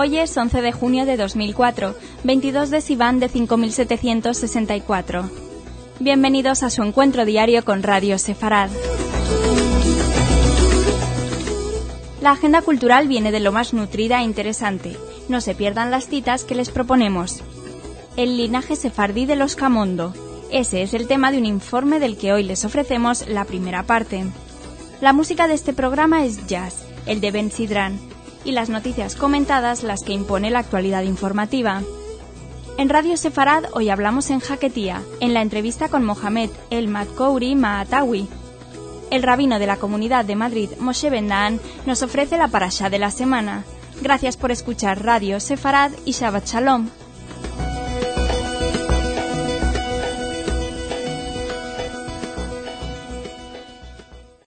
Hoy es 11 de junio de 2004, 22 de Sivan de 5764. Bienvenidos a su encuentro diario con Radio Sefarad. La agenda cultural viene de lo más nutrida e interesante. No se pierdan las citas que les proponemos. El linaje sefardí de los Camondo. Ese es el tema de un informe del que hoy les ofrecemos la primera parte. La música de este programa es jazz, el de Ben Sidran, y las noticias comentadas las que impone la actualidad informativa. En Radio Sefarad hoy hablamos en Jaquetía, en la entrevista con Mohamed El Matkouri Maatawi. El rabino de la Comunidad de Madrid, Moshe Ben-Dahan, nos ofrece la parashá de la semana. Gracias por escuchar Radio Sefarad y Shabbat Shalom.